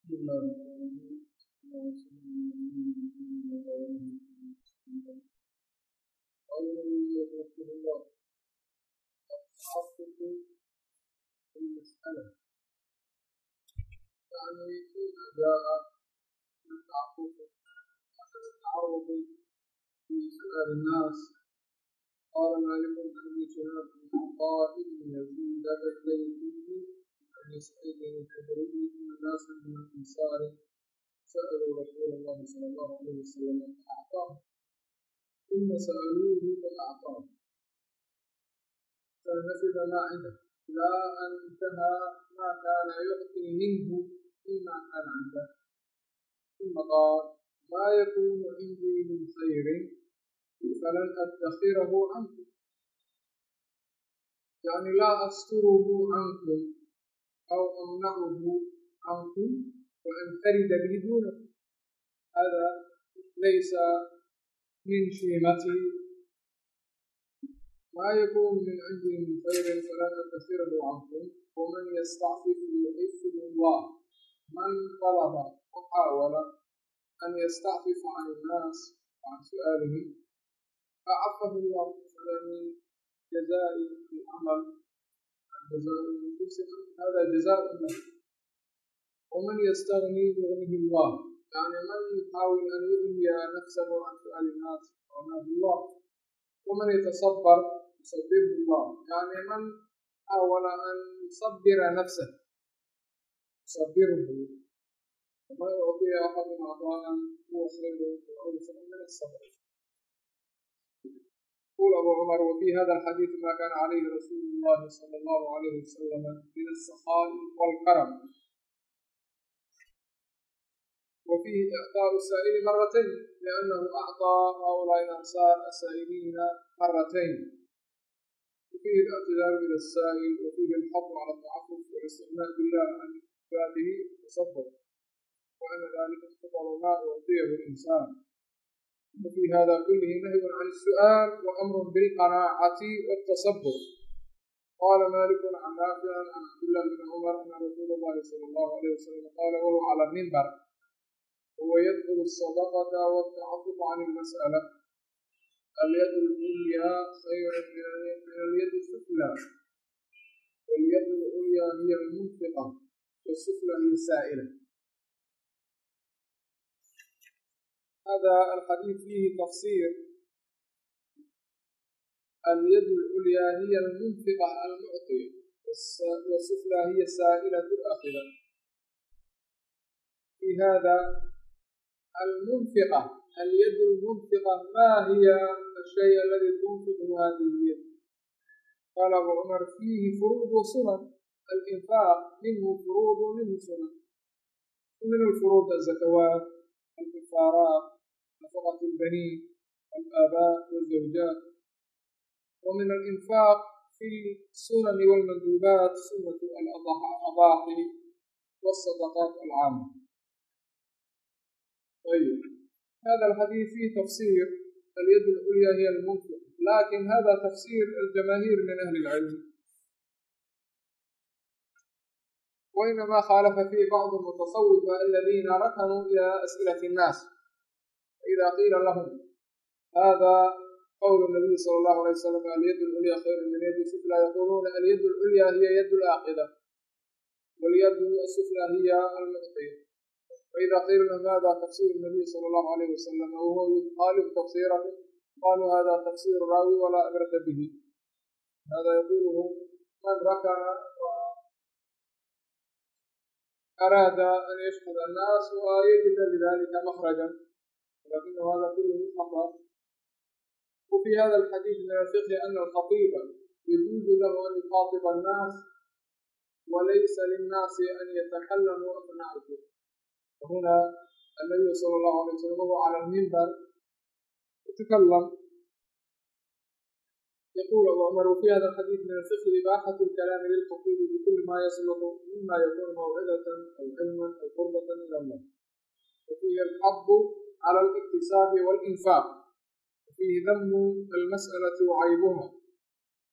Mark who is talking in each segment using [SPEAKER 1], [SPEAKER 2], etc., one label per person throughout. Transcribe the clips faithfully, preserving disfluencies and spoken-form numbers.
[SPEAKER 1] المسألة يعني إذا جاء التعقف على التعرض في سؤال الناس قال مالك عن ابن شهاب بن عطاء بن يزيد الليثي عن سعيد الخدري أن ناسا من الأنصار سألوا رسول الله صلى الله عليه وسلم فأعطاهم ثم سألوه فأعطاهم فنفذ ما عنده إلى أن انتهى ما كان يعطي منه مما كان عنده ثم قال ما يكون عندي من خير فلن أدخره عنكم يعني لا أستره عنكم أو أمنعه عنكم وأنفرد به دونكم هذا ليس من شيمتي ما يكون من عندي من خير فلن أدخره عنكم ومن يستعفف يعفه الله من طلب وحاول أن يستعفف عن الناس وعن سؤالهم فعفه الله فلا من جزاء العمل جزاء النفوس هذا جزاء له ومن يستغني يغنيه الله يعني من يحاول أن يغني نفسه عن سؤال الناس يغنيه الله ومن يتصبر يصبره الله يعني من حاول أن يصبر نفسه يصبره وما يعطي أحد عطاء هو خير وأوسع من الصبر. يقول أبو عمر وفي هذا الحديث ما كان عليه رسول الله صلى الله عليه وسلم من السخاء والكرم وفيه إعطاء السائل مرتين لأنه أعطى هؤلاء الأنصار السائلين مرتين وفيه الاعتذار إلى السائل وفيه الحظ على التعفف والاستغناء بالله عن عباده والتصبر وأن ذلك خطر ما أعطيه الإنسان وفي هذا كله نهي عن السؤال وأمر بالقناعة والتصبر. قال مالك عن نافع عن عبد الله بن عمر أن رسول الله صلى الله عليه وسلم قال وهو على المنبر هو يدخل الصدقة والتعفف عن المسألة اليد العليا خير من اليد السفلى واليد العليا هي المنفقة والسفلى هي السائلة. هذا الحديث فيه تفسير اليد العليا هي المنفقة المعطية والسفلى هي السائلة الآخرة. في هذا المنفقة اليد المنفقة ما هي الشيء الذي تنفقه هذه اليد؟ قال أبو عمر فيه فروض وسنن الإنفاق منه فروض ومنه سنن ومن الفروض الزكوات الكفارات نفقة البنين الآباء والزوجات ومن الإنفاق في السنن والمندوبات سنة الأضاحي والصدقات العامة. طيب هذا الحديث فيه تفسير اليد العليا هي المنفق لكن هذا تفسير الجماهير من أهل العلم وإنما خالف فيه بعض المتصوفة الذين ركنوا إلى أسئلة الناس إذا قيل لهم هذا قول النبي صلى الله عليه وسلم اليد العليا خير من يد السفلى يقولون اليد العليا هي يد الآخذة واليد السفلى هي المعطية فإذا قيل لهم هذا تفسير النبي صلى الله عليه وسلم وهو يخالف تفسيره قالوا هذا تفسير راوي ولا عبرة به هذا يقوله من ركن أراد أن يشهد الناس ويجد لذلك مخرجا لكن هذا كله خطأ. وفي هذا الحديث من الفقه أن الخطيب يجوز له أن يخاطب الناس وليس للناس أن يتكلموا أثناء الخطبة وهنا النبي صلى الله عليه وسلم وهو على المنبر يتكلم. يقول أبو عمر وفي هذا الحديث من الفقه إباحة الكلام للخطيب بكل ما يصلح مما يكون موعظة أو علما أو قربة إلى الله وفيه الحظ على الاكتساب والإنفاق وفيه ذم المسألة وعيبها.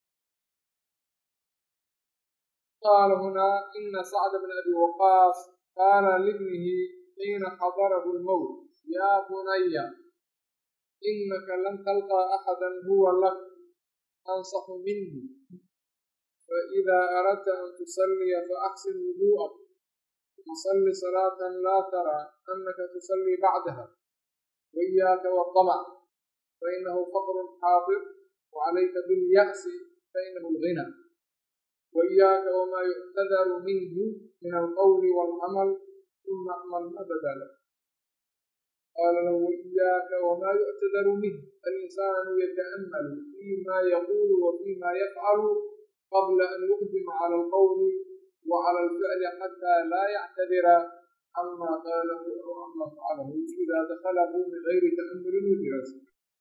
[SPEAKER 1] قال هنا إن سعد بن أبي وقاص قال لابنه حين حضره الموت يا بني إنك لن تلقى أحدا هو لك أنصح مني، فإذا أردت أن تصلي فأحسن وضوءك وصل صلاة لا ترى أنك تصلي بعدها، وإياك والطمع فإنه فقر حاضر، وعليك باليأس فإنه الغنى، وإياك وما يعتذر منه من القول والعمل ثم اعمل ما بدا لك. قال له وإياك وما يعتذر منه، الإنسان يتأمل فيما يقول وفيما يفعل قبل أن يقدم على القول وعلى الفعل حتى لا يعتذر عما قاله أو عما فعله إذا دخله من غير تأمل ودراسة.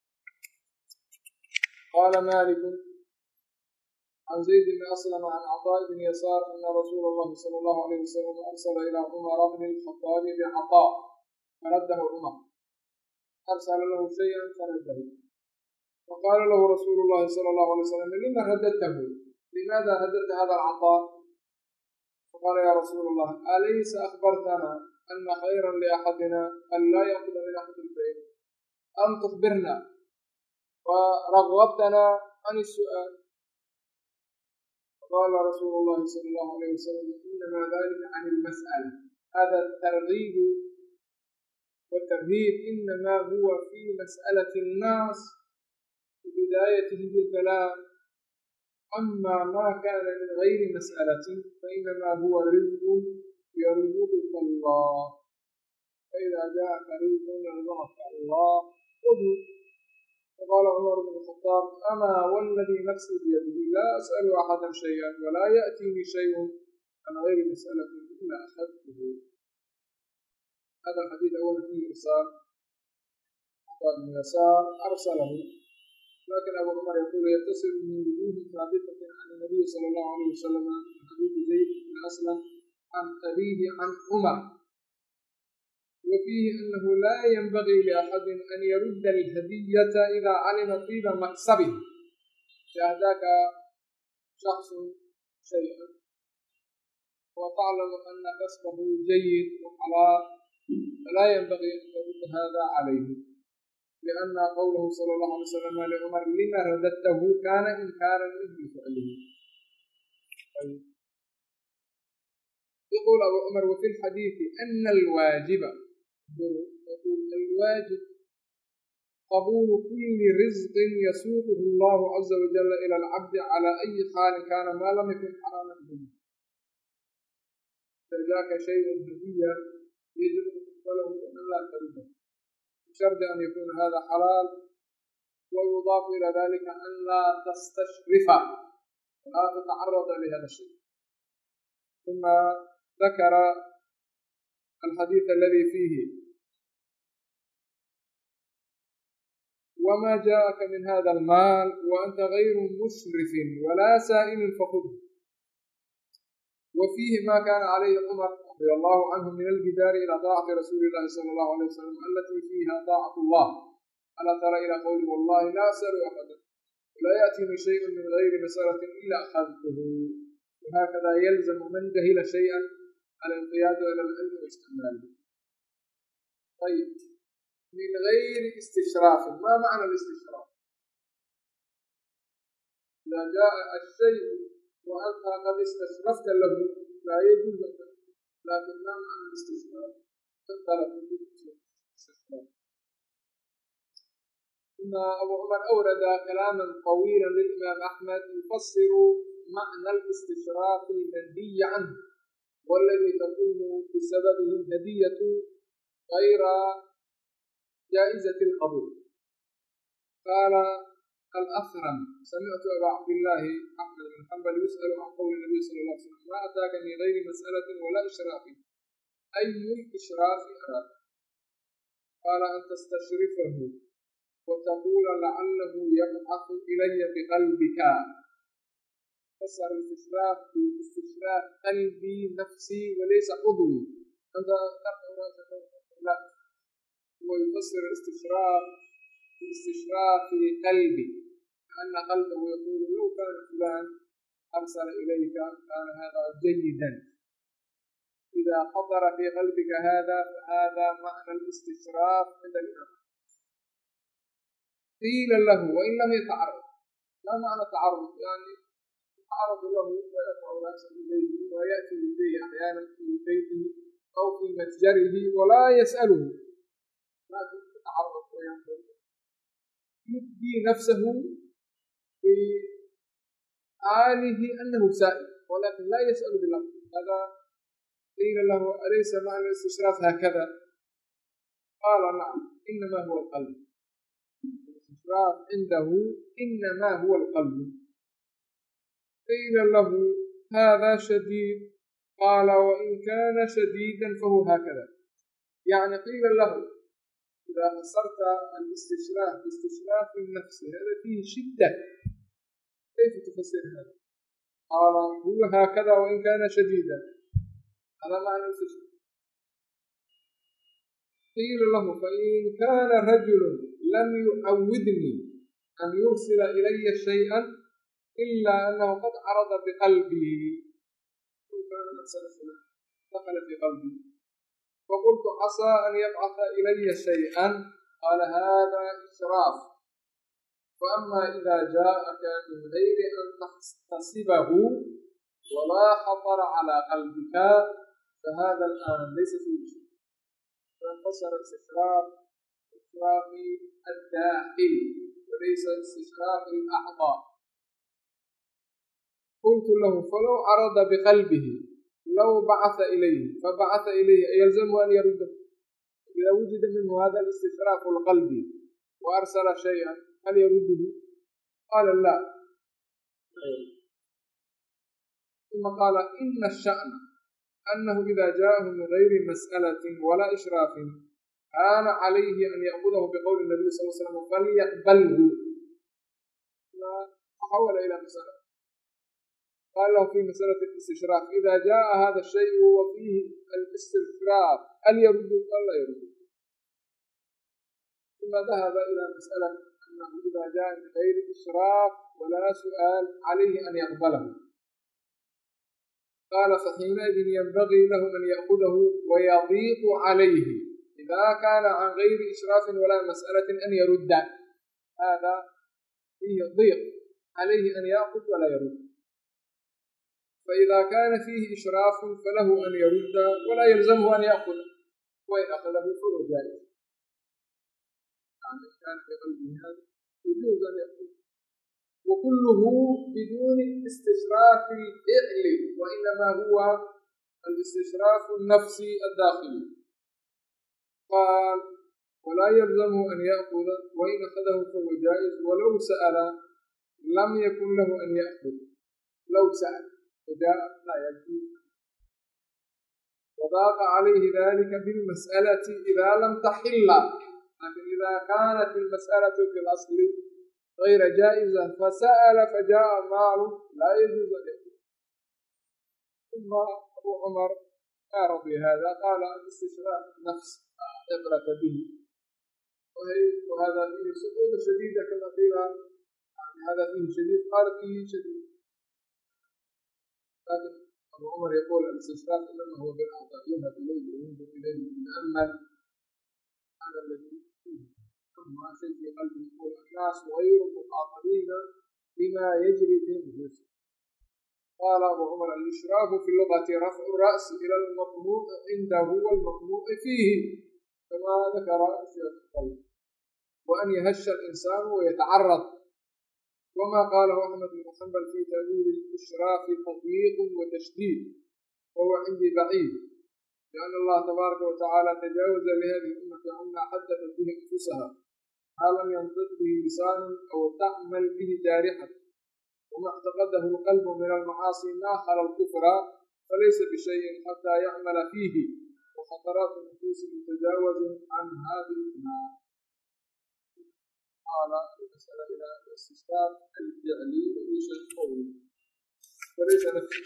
[SPEAKER 1] قال مالك عن زيد بن أسلم عن عطاء بن يسار أن رسول الله صلى الله عليه وسلم أرسل إلى عمر بن الخطاب بعطاء فرده عمر، أرسل له شيئا فرده، فقال له رسول الله صلى الله عليه وسلم لما رددته؟ لماذا رددت هذا العطاء؟ فقال يا رسول الله أليس أخبرتنا أن خيرا لأحدنا أن لا يأخذ من أحد البيت، أم تخبرنا ورغبتنا عن السؤال؟ قال رسول الله صلى الله عليه وسلم إنما ذلك عن المسألة، هذا الترغيب والترهيب إنما هو في مسألة الناس في بدايته بالكلام، أما ما كان من غير مسألة فإنما هو رزق يرزقك الله، فإذا جاءك رزق يرزقك الله خذه. فقال عمر بن الخطاب أما والذي نفسي بيده لا أسأل أحدا شيئا ولا يأتيني شيء عن غير مسألة إلا أخذته. هذا الحديث أولا فيه إرسال، عطاء بن يسار أرسله، لكن أبو عمر يقول يتصل من وجوه ثابتة عن النبي صلى الله عليه وسلم من حديث زيد بن أسلم عن أبيه عن عمر، وفيه أنه لا ينبغي لأحد أن يرد الهدية إذا علم طيب مكسبه، فأهداك شخص شيئا وتعلم أن كسبه جيد وحلال فلا ينبغي أن ترد هذا عليه، لأن قوله صلى الله عليه وسلم لعمر لما رددته كان إنكارا منه لفعله. يقول أبو عمر وفي الحديث أن الواجب يقول الواجب قبول كل رزق يسوقه الله عز وجل إلى العبد على أي حال كان ما لم يكن حراما به، فذاك شيء هدية يجب أن تقبله وأن لا ترده بشرط أن يكون هذا حلال، ويضاف إلى ذلك أن لا تستشرف ولا تتعرض لهذا الشيء. ثم ذكر الحديث الذي فيه وما جاءك من هذا المال وأنت غير مسرف ولا سائل فخذه، وفيه ما كان عليه عمر رضي الله عنه من الجدار إلى طاعة رسول الله صلى الله عليه وسلم التي فيها طاعة الله، ألا ترى إلى قوله والله لا أسأل أحدا ولا يأتيني شيء من غير مسألة إلا أخذته. وهكذا يلزم من جهل شيئا الانقياد إلى العلم واستعماله. طيب من غير استشراف، ما معنى الاستشراف؟ إذا جاء الشيء وأنت قد استشرفت له لا يجوز لك، لكن ما معنى الاستشراف؟ تختلف في الاستشراف. ثم أبو عمر أورد كلاما طويلا للإمام أحمد يفسر معنى الاستشراف المنهي عنه والذي تكون بسببه الهدية غير جائزة القبول. قال الأثرم سمعت أبا عبد الله أحمد بن حنبل يسأل عن قول النبي صلى الله عليه وسلم ما أتاك من غير مسألة ولا إشراف، أي الإشراف أراد؟ قال أن تستشرفه وتقول لعله يبعث إلي بقلبك. فسر الاستشراف باستشراف قلبي نفسي وليس عضوي، أنت تقرأ راسك لا، ويفسر الاستشراف باستشراف قلبي أن قلبه يقول لو كان فلان أرسل إليك كان هذا جيدا. إذا خطر في قلبك هذا فهذا معنى الاستشراف عند الإمام. قيل له وإن لم يتعرض. ما معنى تعرض؟ يعني يتعرض له ويقع رأسه إليه ويأتي إليه أحيانا في بيته أو في متجره ولا يسأله، لكن يتعرض وينظر، يبدي نفسه في حاله أنه سائل ولكن لا يسأل باللفظ. هذا قيل له أليس معنى الاستشراف هكذا؟ قال نعم، إنما هو القلب. الاستشراف عنده إنما هو القلب. قيل له هذا شديد، قال وإن كان شديدا فهو هكذا. يعني قيل له إذا فسرت الاستشراف باستشراف النفس هذا فيه شدة، كيف تفسر هذا؟ قال هو هكذا وإن كان شديدا، هذا معنى الاستشراف. قيل له فإن كان رجل لم يعودني أن يرسل إلي شيئا إلا أنه قد عرض بقلبه، وكان دخل في قلبي فقلت عسى أن يبعث إلي شيئا، قال هذا إشراف. فأما إذا جاءك من غير أن تحتسبه ولا خطر على قلبك فهذا الآن ليس فيه شيء. فانفسر الاستشراف استشراف الداخل وليس استشراف الأعضاء. قلت له فلو عرض بقلبه لو بعث إليه فبعث إليه يلزمه أن يرده؟ إذا وجد منه هذا الاستشراف القلبي وأرسل شيئا هل يرده؟ قال لا. ثم قال إن الشأن أنه إذا جاءه من غير مسألة ولا إشراف كان عليه أن يأخذه بقول النبي صلى الله عليه وسلم فليقبله. فحول إلى مسألة، قال له في مسألة الاستشراف إذا جاء هذا الشيء وفيه الاستشراف هل يرده؟ قال لا يرده. ثم ذهب إلى مسألة أنه إذا جاء من غير إشراف ولا سؤال عليه أن يقبله. قال فحينئذ ينبغي له أن يأخذه ويضيق عليه إذا كان عن غير إشراف ولا مسألة أن يرد. هذا فيه ضيق عليه أن يأخذ ولا يرد. فإذا كان فيه إشراف فله أن يرد ولا يلزمه أن يأخذ، وإن أخذه فهو جائز. يعني كان في قلبه هذا يجوز أن يأخذ، وكله بدون استشراف الفعل، وإنما هو الاستشراف النفسي الداخلي. قال ولا يلزمه أن يأخذ، وإن أخذه فهو جائز، ولو سأل لم يكن له أن يأخذ. لو سأل فجاء لا يجوز. وضاق عليه ذلك بالمسألة إذا لم تحل، لكن إذا كانت المسألة في الأصل غير جائزة فسأل فجاء مال لا يجوز أن يأخذ. ثم أبو عمر أعرض بهذا، قال الاستشراف النفس عبرة به، وهذا فيه سقوط شديدة كما قيل، هذا فيه شديد، قال فيه شديد. لكن أبو عمر يقول الاستشراف إنما هو بالأعضاء، يذهب إليه وينظر إليه ويتأمل هذا الذي فيه. أما شيء في قلبه يقول الناس غير مخاطبين بما يجري في نفوسهم. قال أبو عمر الإشراف في اللغة رفع الرأس إلى المطموع عنده والمطموع فيه، كما ذكر الشيخ القلب، وأن يهش الإنسان ويتعرض. وما قاله أحمد بن حنبل في تأويل الإشراف تضييق وتشديد وهو عندي بعيد، لأن الله تبارك وتعالى تجاوز لهذه الأمة عما حدثت به أنفسها ما لم ينطق به لسان أو تعمل به جارحة، وما اعتقده القلب من المعاصي ما خلا الكفر فليس بشيء حتى يعمل فيه، وخطرات النفوس متجاوز عن هذه الأمة. قال المسألة إلى الاستشراف الفعلي وليس القولي وليس نفسي.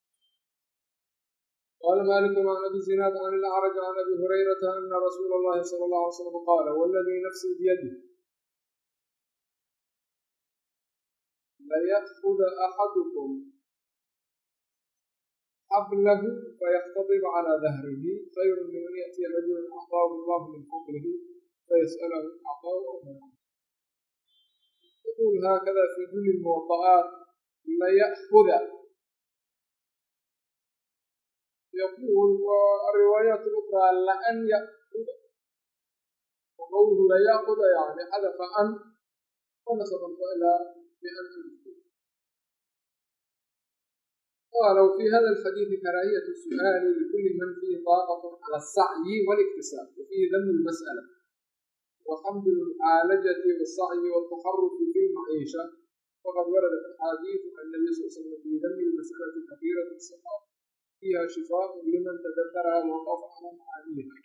[SPEAKER 1] قال مالك عن أبي الزناد عن الأعرج عن أبي هريرة أن رسول الله صلى الله عليه وسلم قال والذي نفسي بيده ليأخذ أحدكم حبله فيختطب على ظهره خير من أن يأتي رجل أعطاه الله من فضله فيسأله أعطاه أو منعه. يقول هكذا في كل الموضوعات ليأخذ. يقول والروايات الأخرى لأن يأخذ، وقوله ليأخذ يعني حذف أن ونسب الفعل بأن يأخذ. قالوا في هذا الحديث كراهية السؤال لكل من فيه طاقة على السعي والاكتساب، وفيه ذم المسألة وحمد المعالجة والسعي والتحرك في المعيشة، وقد وردت أحاديث عن النبي صلى الله عليه وسلم في ذم المسألة كثيرة الصحة فيها شفاء لمن تدبرها ووقف على معانيها.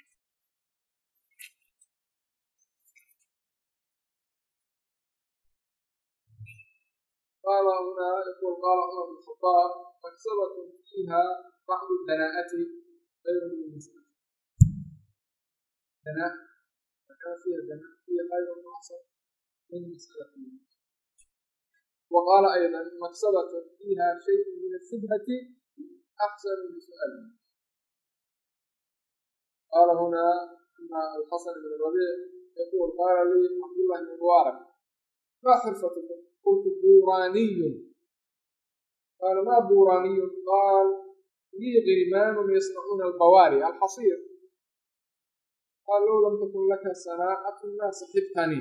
[SPEAKER 1] قال هنا يقول قال عمر بن الخطاب مكسبة فيها بعض الدناءة خير من المسألة. دناء فكان فيها دناء فيها خير أحسن من مسألة. وقال أيضا مكسبة فيها شيء من الشبهة أحسن من سؤال. قال هنا أن الحسن بن الربيع يقول قال لي عبد الله بن مبارك ما حرفتكم؟ قلت بوراني. قال ما بوراني؟ قال لي غلمان يصنعون البواري الحصير. قال لو لم تكن لك صناعة ما سحبتني.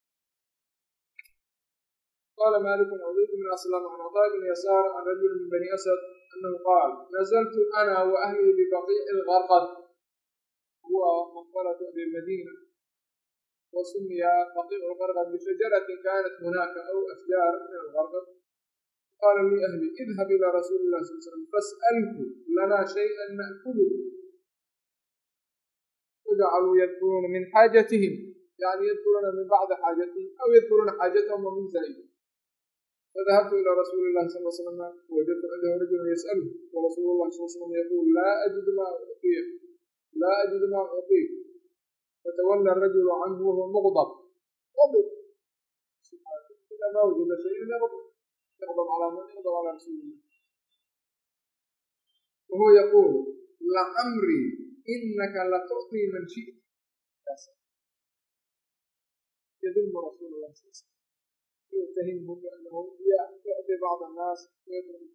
[SPEAKER 1] قال مالك عبيد بن أسلم عن عطاء بن يسار عن رجل من بني أسد أنه قال نزلت أنا وأهلي ببقيع الغرقد، هو مقبرة أهل المدينة، وسمي بقيع الغرقد بشجرة كانت هناك أو أشجار من الغرقد. قال لي أهلي اذهب إلى رسول الله صلى الله عليه وسلم فاسأله لنا شيئا نأكله. وجعلوا يذكرون من حاجتهم، يعني يذكرون من بعض حاجتهم أو يذكرون حاجتهم ومن زائد. فذهبت إلى رسول الله صلى الله عليه وسلم ووجدت عنده رجلا يسأله، ورسول الله صلى الله عليه وسلم يقول لا أجد ما أعطيك لا أجد ما أعطيك. فتولى الرجل عنه وهو مغضب غضب إذا ما وجد شيء يغضب يغضب على من يغضب على رسول الله. وهو يقول لعمري إنك لتعطي من شئت. يذم رسول الله صلى الله عليه وسلم يتهمهم بأنه يأتي بعض الناس ويتهم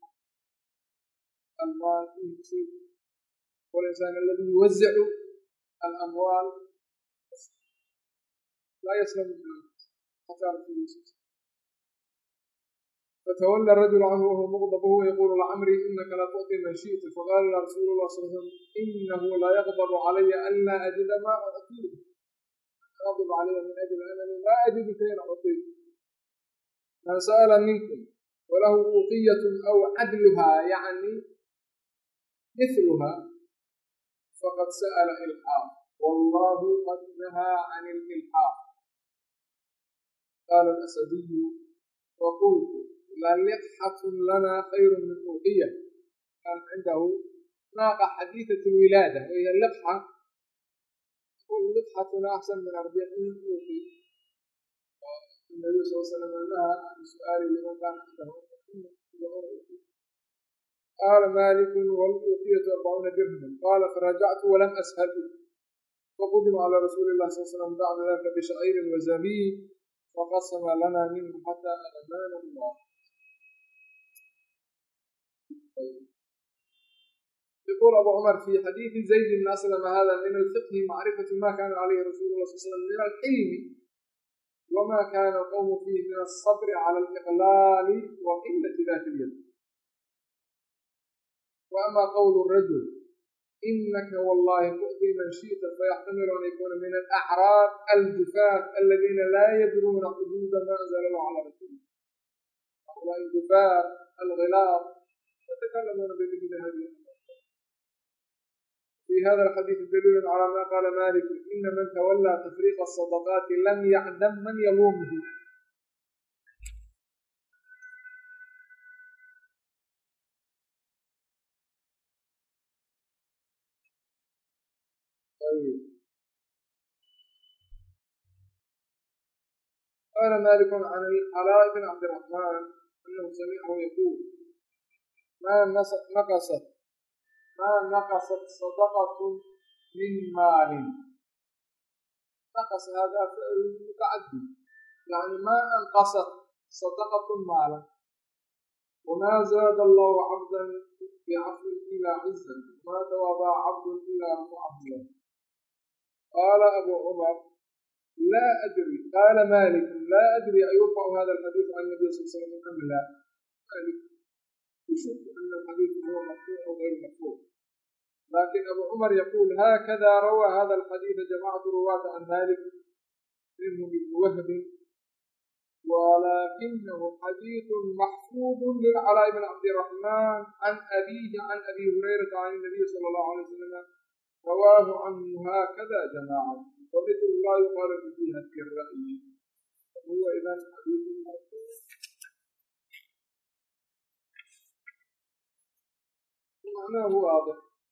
[SPEAKER 1] المال يصيب، والإنسان الذي يوزع الأموال لا يسلم منه حتى رسول الله. فتولى الرجل عنه وهو مغضب وهو يقول لعمري إنك لا تعطي من شئت. فقال رسول الله صلى الله عليه وسلم إنه لا يغضب علي ألا أجد ما أعطيه، يغضب علي من أجل أنني لا أجد شيئا أعطيه. من سأل منكم وله أوقية أو عدلها يعني مثلها فقد سأل إلحاف، والله قد نهى عن الإلحاف. قال الأسدي وقلت للقحة لنا خير من أوقية. كان عنده ناقة حديثة الولادة وهي اللقحة، واللقحة أحسن من أربعين أوقية. النبي صلى الله عليه وسلم نهى عن سؤال لمن كان عنده. قال مالك والأوقية أربعون درهما. قال فرجعت ولم أسهل، فقدم على رسول الله صلى الله عليه وسلم بعد ذلك بشعير وزبيب فقسم لنا منه حتى أغنانا الله. يقول أبو عمر في حديث زيد بن أسلم هذا من الفقه معرفة ما كان عليه رسول الله صلى الله عليه وسلم من الحلم وما كان القوم فيه من الصبر على الإقلال وقلة ذات اليد. وأما قول الرجل إنك والله تؤذي من شئت فيحتمل أن يكون من الأعراب الجفاة الذين لا يدرون حدود ما أنزل الله على رسوله، هؤلاء الجفاة الغلاظ يتكلمون بمثل هذه. في هذا الحديث دليل على ما قال مالك إن من تولى تفريق الصدقات لم يعدم من يلومه. طيب. قال مالك عن العلاء بن عبد الرحمن أنه سمعه يقول ما نقصت ما نقصت صدقة من مال. نقص هذا فعل متعدي، يعني ما أنقصت صدقة مالا. وما زاد الله عبدا بعفو إلى عزا، وما تواضع عبد إلى رفعه له. قال أبو عمر لا أدري، قال مالك لا أدري أيرفع هذا الحديث عن النبي صلى الله عليه وسلم أم لا. مالك يشك أن الحديث هو مرفوع أو غير مرفوع، لكن أبو عمر يقول هكذا روى هذا الحديث جماعة رواة عن مالك منهم ابن وهب، ولكنه حديث محفوظ للعلاء بن عبد الرحمن عن أبيه عن أبي هريرة عن النبي صلى الله عليه وسلم، رواه عنه هكذا جماعة، ومثل لا يقال فيها في الرأي، هو إذا حديث مرفوع. معناه واضح.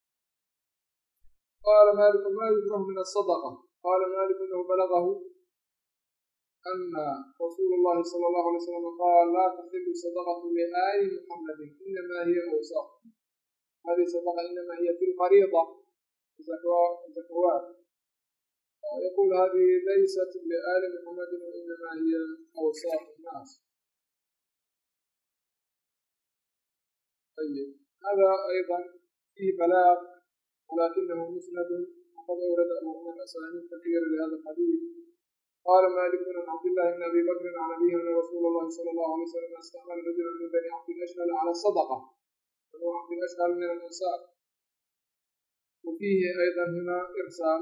[SPEAKER 1] قال مالك ما يكره من الصدقة. قال مالك أنه بلغه أن رسول الله صلى الله عليه وسلم قال لا تحل الصدقة لآل محمد إنما هي أوساط. هذه الصدقة إنما هي في الفريضة زكوات، يقول هذه ليست لآل محمد وإنما هي أوساط الناس. طيب هذا أيضا فيه بلاغ ولكنه مسند، وقد أورد أبو عمر أسانيد كثيرة لهذا الحديث. قال مالك بن عبد الله بن أبي بكر عن أبيه أن رسول الله صلى الله عليه وسلم استعمل رجلا من بني عبد الأشهل على الصدقة، بنو عبد الأشهل من الأنصار. وفيه أيضا هنا إرسال،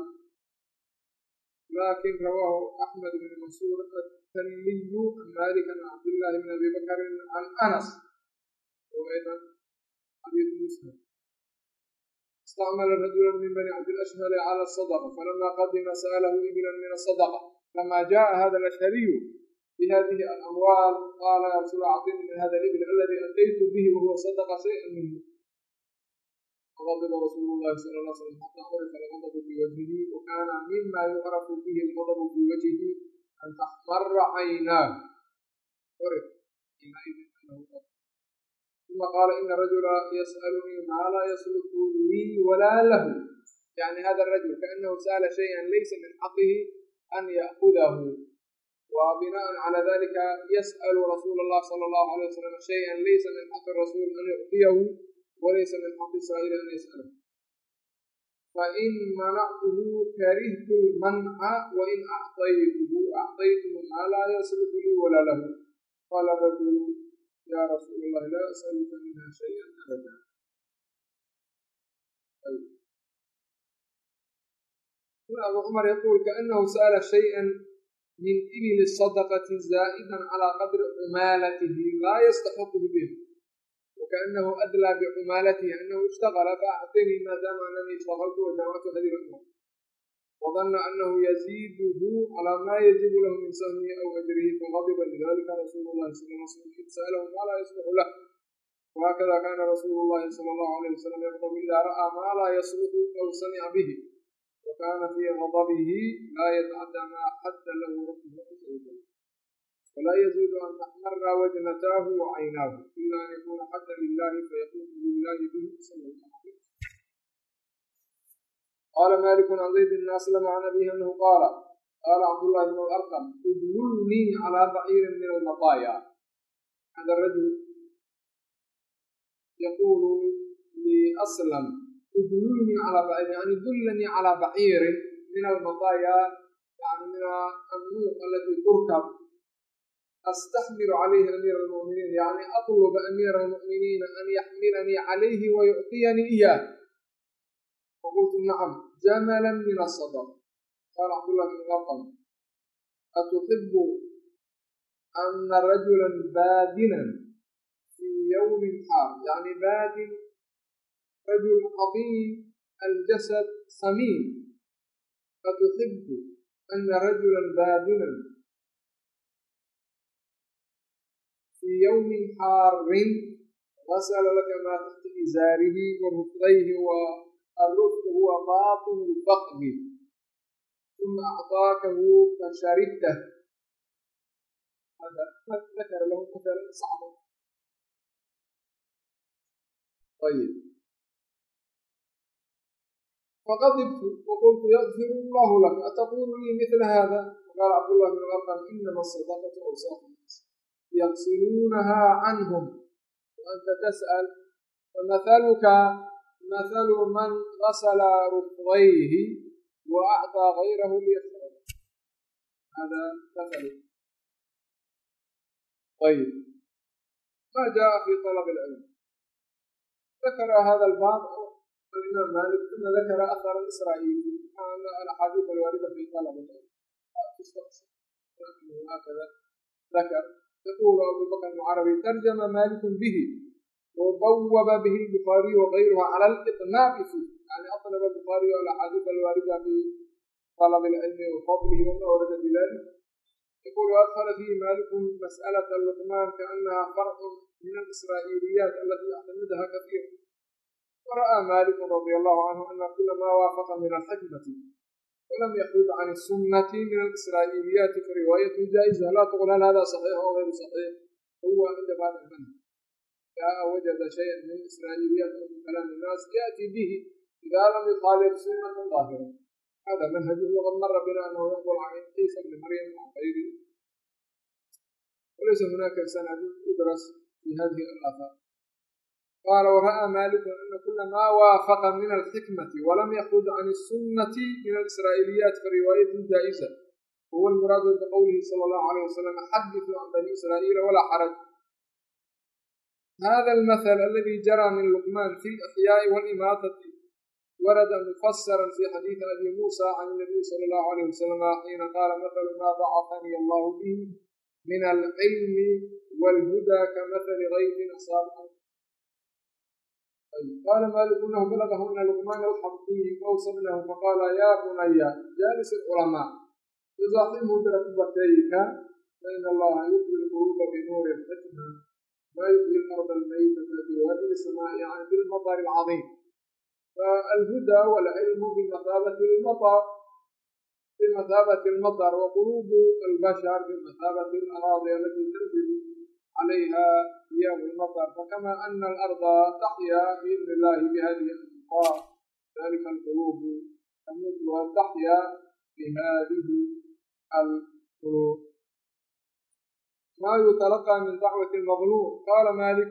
[SPEAKER 1] لكن رواه أحمد بن منصور التلمي عن مالك عن عبد الله بن أبي بكر عن أنس، وأيضا حديث مسلم. استعمل رجلا من بني عبد الأشهل على الصدقة، فلما قدم سأله إبلا من الصدقة، لما جاء هذا الأشهري بهذه الأموال قال يا رسول الله أعطني من هذا الإبل الذي أتيت به وهو صدقة شيئا منه. فغضب رسول الله صلى الله عليه وسلم حتى عرف الغضب في وجهه، وكان مما يعرف به الغضب في وجهه أن تحمر عيناه، عرف حينئذ أنه غضب. ثم قال إن الرجل يسألني ما لا يصلح لي ولا له، يعني هذا الرجل كأنه سأل شيئا ليس من حقه أن يأخذه، وبناء على ذلك يسأل رسول الله صلى الله عليه وسلم شيئا ليس من حق الرسول أن يعطيه وليس من حق السائل أن يسأله. فإن منعته كرهت المنع، وإن أعطيته أعطيته ما لا يصلح لي ولا له. قال الرجل يا رسول الله لا أسألك منها شيئا أبدا. أبو عمر يقول كأنه سأل شيئا من إبل الصدقة زائدا على قدر عمالته لا يستحقه به، وكأنه أدلى بعمالته أنه اشتغل فأعطني ما دام أنني اشتغلت وجمعت هذه الأمور، وظن أنه يزيده على ما يجب له من سهمه أو أجره، فغضب لذلك رسول الله صلى الله عليه وسلم إذ سأله ما لا يصلح له. وهكذا كان رسول الله صلى الله عليه وسلم يغضب إذا رأى ما لا يصلح أو سمع به، وكان في غضبه لا يتعدى ما حد له ربه عز وجل، ولا يزيد أن تحمر وجنتاه وعيناه إلا أن يكون حدا لله فيقوم لله به صلى الله عليه وسلم. قال مالك عن زيد بن أسلم عن أبيه أنه قال قال عبد الله بن الأرقم ادللني على بعير من المطايا. هذا الرجل يقول لأسلم ادللني على بعير، يعني دلني على بعير من المطايا، يعني من النوق التي تركب أستحمل عليه أمير المؤمنين، يعني أطلب أمير المؤمنين أن يحملني عليه ويعطيني إياه. فقلت نعم جملا من الصدقة. قال عبد الله بن الأرقم أتحب أن رجلا بادنا في يوم حار، يعني بادن رجل عظيم الجسد سمين، أتحب أن رجلا بادنا في يوم حار غسل لك ما تحت إزاره ورفقيه، والرفق هو باطن الفقد، ثم أعطاكه فشربته. هذا ذكر له مثلا صعبا. طيب فغضبت وقلت يغفر الله لك أتقول لي مثل هذا؟ قال عبد الله بن الأرقم إنما الصدقة أوساخ الناس يغسلونها عنهم وأنت تسأل فمثلك مثل من غسل ركبيه وأعطى غيره ليغسل هذا مثل. طيب ما جاء في طلب العلم ذكر هذا الباب الإمام مالك ثم ذكر أثر إسرائيلي عن الأحاديث الواردة في طلب العلم هكذا ذكر. يقول أبو بكر العربي ترجم مالك به وبوب به البخاري وغيره على الإطناب فيه يعني أطلب البخاري الأحاديث الواردة في طلب العلم وفضله وما ورد بذلك. يقول وأدخل فيه مالك مسألة اللقمان كأنها فرع من الإسرائيليات التي يعتمدها كثير. ورأى مالك رضي الله عنه أن كل ما وافق من الحكمة ولم يخرج عن السنة من الإسرائيليات فرواية جائزة لا تقول هل هذا صحيح أو غير صحيح. هو عند بعض المنهج جاء وجد شيئا من الإسرائيليات أو من كلام الناس يأتي به إذا لم يخالف سنة ظاهرة. هذا منهجه وقد مر بنا أنه ينقل عن عيسى بن مريم وعن غيره وليس هناك سند يدرس في هذه الآثار. قال ورأى مالك أن كل ما وافق من الحكمة ولم يخرج عن السنة من الإسرائيليات فرواية جائزة وهو المراد بقوله صلى الله عليه وسلم حدثوا عن بني إسرائيل ولا حرج. هذا المثل الذي جرى من لقمان في الإحياء والإماتة ورد مفسرا في حديث أبي موسى عن النبي صلى الله عليه وسلم حين قال مثل ما بعثني الله به من العلم والهدى كمثل غيث أصاب. قال مالك انه بلغه ان لقمان يلحق به اوصى ابنه فقال يا بني جالس العلماء يزاحمه بركبتيك فان الله يحيي القلوب بنور الحكمه ما يحيي الارض الميته بوادي السماء يعني بالمطر العظيم. فالهدى والعلم بمثابه المطر بمثابه المطر وقلوب البشر بمثابه الاراضي التي تنزل عليها أيام المطر. فكما أن الأرض تحيا بإذن الله بهذه الأمطار ذلك القلوب تموت وتحيا بهذه القلوب. ما يتلقى من دعوة المظلوم. قال مالك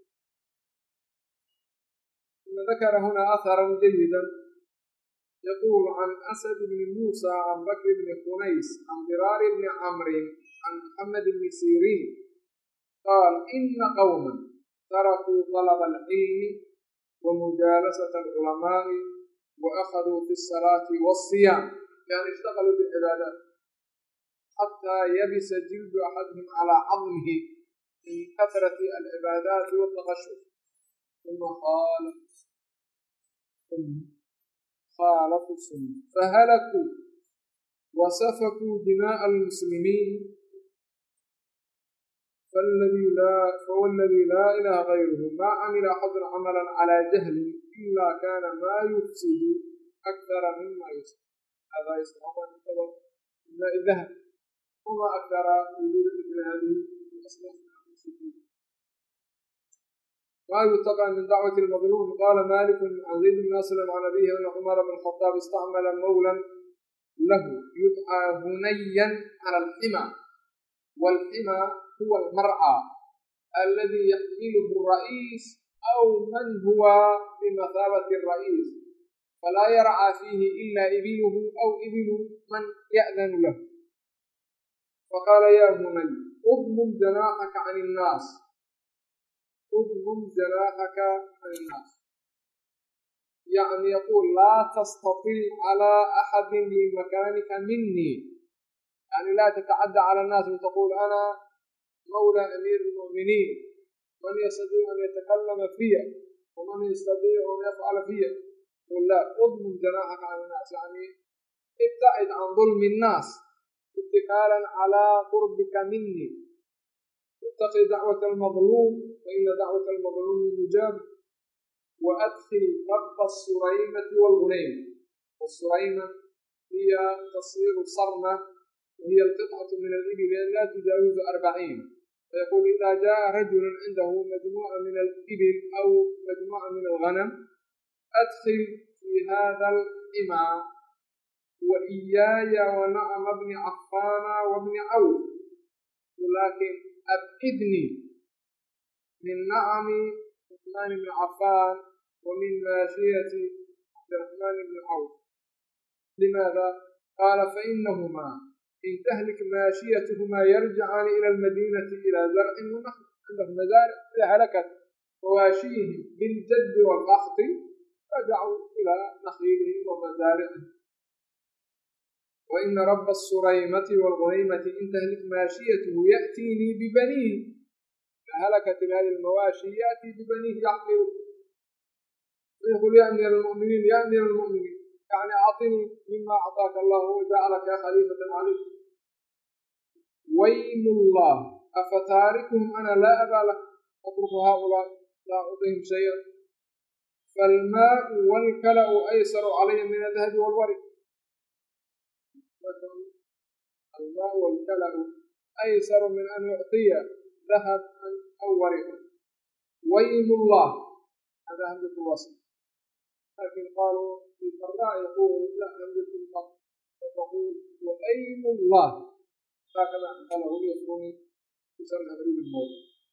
[SPEAKER 1] ثم ذكر هنا أثرا جيدا يقول عن أسد بن موسى عن بكر بن خنيس عن ضرار بن عمرو عن محمد بن سيرين قال إن قوما تركوا طلب العلم ومجالسة العلماء وأخذوا في الصلاة والصيام يعني اشتغلوا بالعبادات حتى يبس جلد أحدهم على عظمه من كثرة العبادات والتغشش ثم قال ثم خالفوا السنة فهلكوا وسفكوا دماء المسلمين فالذي لا فوالذي لا إله غيره ما عمل أحد عملا على جهل إلا كان ما يفسد أكثر مما يفسد. هذا يسمى من الماء الذهب وما أكثر وجود مثل هذه الأصناف المسلمين. ما يتقى من دعوة المظلوم. قال مالك عن زيد بن أسلم عن أبيه أن عمر بن الخطاب استعمل مولا له يدعى هنيا على الحمى والحمى هو المرعى الذي يحمله الرئيس أو من هو بمثابة الرئيس فلا يرعى فيه إلا إبله أو إبل من يأذن له. فقال يا هني اضمم جناحك عن الناس اضمم جناحك عن الناس يعني يقول لا تستطيع على أحد بمكانك مني يعني لا تتعدى على الناس وتقول أنا مولى أمير المؤمنين من يستطيع أن يتكلم فيه ومن يستطيع أن يفعل فيه. قل لا اضمم جناحك عن الناس يعني ابتعد عن ظلم الناس اتكالا على قربك مني. اتقي دعوة المظلوم فإن دعوة المظلوم مجاب. وأدخل رب السريمة والغنيم. والسريمة هي تصير صرمة وهي القطعة من الإبل لا تجاوز أربعين. فيقول إذا جاء رجل عنده مجموعة من الإبل أو مجموعة من الغنم أدخل في هذا الحمى وإياي ونعم بن عفان وابن عوف ولكن أبئدني من نعم عثمان بن عفان ومن ماشية عبد الرحمن بن عوف. لماذا؟ قال فإنهما إن تهلك ماشيتهما يرجعان إلى المدينة إلى زرع ونخل عندهم مزارع إذا هلكت مواشيهم بالجد والقحط رجعوا إلى نخيلهم ومزارعهم. وإن رب الصريمة والغنيمة إن تهلك ماشيته يأتيني ببنيه فهلكت هذه المواشي يأتي ببنيه يحمل ويقول يا أمير المؤمنين يا أمير المؤمنين يعني أعطني مما أعطاك الله وجعلك خليفة عليه. ويم الله أفتاركهم أنا لا أبا لك أترك هؤلاء لا أعطيهم شيئا فالماء والكلأ أيسر علي من الذهب والورق. الماء والكلأ أيسر من أن يعطي ذهب أو ورق. ويم الله هذا همزة الوصل لكن قالوا في القراء يقول لا همزة الوصل فتقول وأيم الله هكذا قاله يفرون بسمع غريب الموت.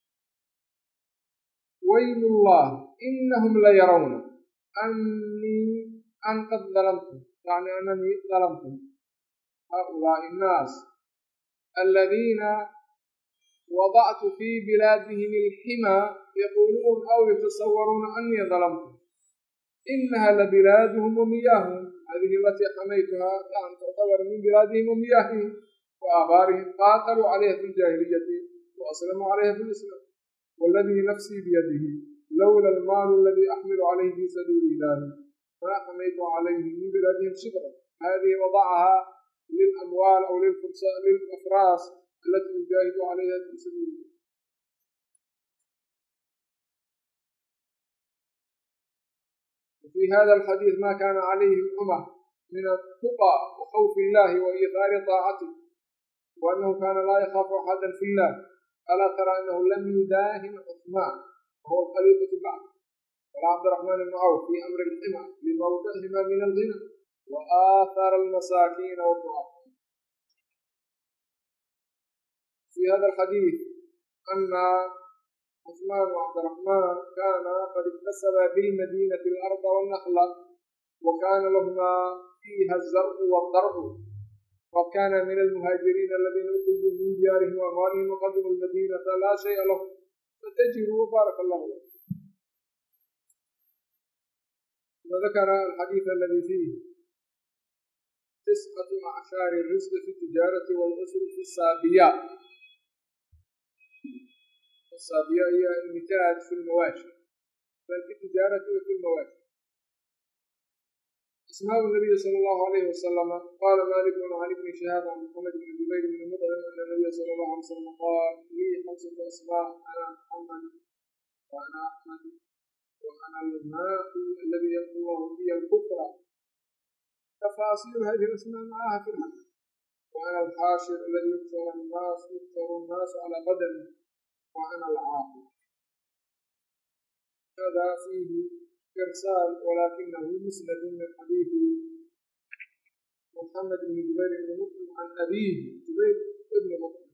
[SPEAKER 1] ويم الله إنهم ليرون أني أن قد ظلمتم يعني أنني ظلمتم هؤلاء الناس الذين وضعت في بلادهم الحمى يقولون أو يتصورون أني ظلمتم إنها لبلادهم ومياههم هذه التي حميتها يعني تعتبر من بلادهم ومياههم وآبارهم قاتلوا عليها في الجاهلية وأسلموا عليها في الإسلام والذي نفسي بيده لولا المال الذي أحمل عليه في سبيل الله ما حميت عليه من بلادهم شبرا. هذه وضعها للأموال أو للأفراس التي يجاهد عليها في سبيل الله. وفي هذا الحديث ما كان عليه الأمة من التقى وخوف الله وإيثار طاعته وأنه كان لا يخاف أحدا في الله. ألا ترى أنه لم يداهن عثمان وهو الخليفة بعد ولا عبد الرحمن بن عوف في أمر الحمى لموضعهما من الغنى وآثار المساكين والضعفاء. في هذا الحديث أن عثمان وعبد الرحمن كان قد اكتسب بالمدينة الأرض والنخل وكان لهما فيها الزرع والضرع وكان من المهاجرين الذين أخرجوا من ديارهم وأموالهم وقدموا المدينة لا شيء لهم فتجروا بارك الله لهم. وذكر الحديث الذي فيه تسعة أعشار الرزق في التجارة والعشر في السابية. السابية هي النتاج في المواشي بل في التجارة وفي المواشي. اسماء النبي صلى الله عليه وسلم قال مالك بن علي بن شهاب عن محمد بن جبير بن مطعم أن النبي صلى الله عليه وسلم قال لي خمسة أسماء أنا محمد وأنا أحمد وأنا الماء الذي يقول الله بي الكفر تفاصيل هذه الأسماء معها في الحديث. وأنا الحاشر الذي يكسر الناس يكسر الناس على قدمي وأنا العاقل. هذا فيه إرسال ولكنه مسند من حديث محمد بن جبير بن مطعم عن أبيه جبير بن مطعم.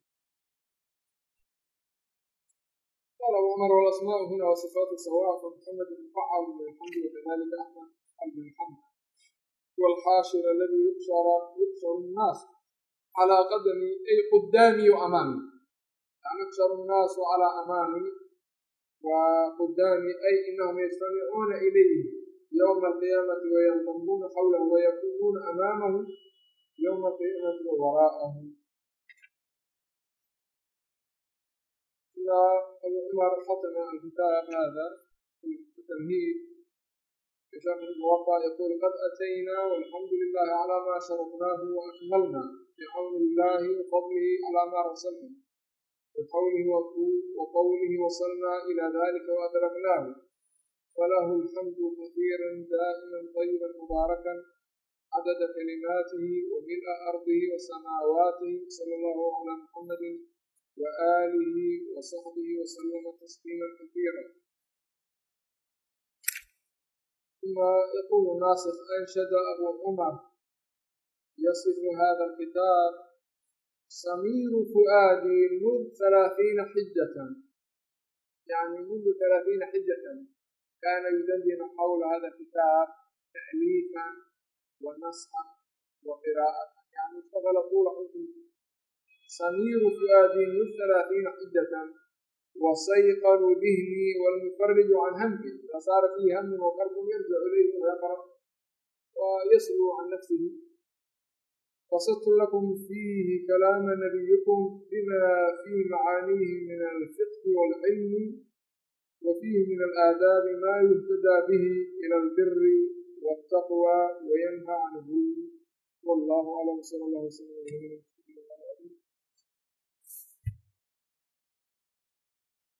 [SPEAKER 1] قال وعمر والأسماء هنا وصفات سواء فمحمد بن فعل بن الحمد وكذلك أحمد بن الحمد. والحاشر الذي يكسر يكسر الناس على قدمي أي قدامي وأمامي يعني يكسر الناس على أمامي وقدامي أي إنهم يستمعون إليه يوم القيامة وينضمون حوله ويكونون أمامه يوم القيامة ووراءه. إذا أبو عمر ختم الكتاب هذا التمهيد في شرح الموطأ يقول قد أتينا والحمد لله على ما شرفناه وأكملنا بعون الله وفضله على ما رسلنا بقوله وقوله وصلنا إلى ذلك وأدركناه فله الحمد كثيرا دائما طيبا مباركا عدد كلماته وملء أرضه وسماواته صلى الله على محمد وآله وصحبه وسلم تسليما كثيرا. ثم يقول الناصخ: أنشد أبو عمر يصف هذا الكتاب: سمير فؤادي منذ ثلاثين حجة، يعني منذ ثلاثين حجة كان يدندن حول هذا الكتاب تأليفا ونسخا وقراءة، يعني اشتغل طول عمره. سمير فؤادي منذ ثلاثين حجة وسيقظ ذهني والمفرج عن همي، إذا صار فيه هم وكرب يرجع إليه ويقرأ ويسلو عن نفسه. قصدت لكم فيه كلام نبيكم بما في معانيه من الفقه والعلم، وفيه من الآداب ما يهتدى به إلى البر والتقوى وينهى عن الظلم. والله أعلم. صلى الله وسلم على